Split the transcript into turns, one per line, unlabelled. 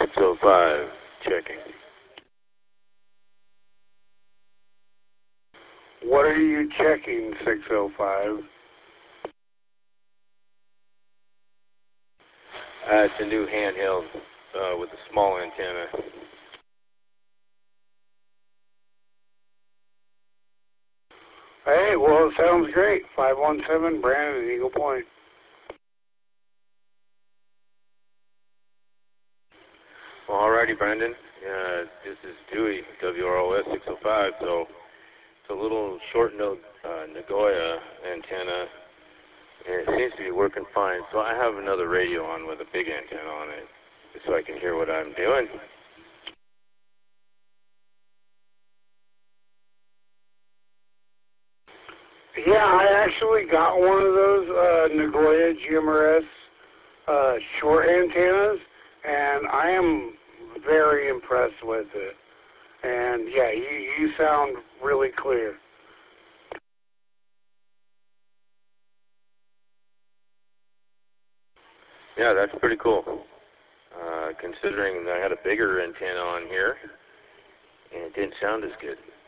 605, checking.
What are you checking, 605?
It's a new handheld with a small antenna.
Hey, well, it sounds great. 517, Brandon, Eagle Point.
Well, alrighty, Brendan. This is Dewey, WROS 605. So it's a little short Nagoya antenna, and it seems to be working fine. So I have another radio on with a big antenna on it, so I can hear what I'm doing.
Yeah, I actually got one of those Nagoya GMRS short antennas, and I am very impressed with it. And yeah, you sound really clear.
Yeah, that's pretty cool. Considering I had a bigger antenna on here, and it didn't sound as good.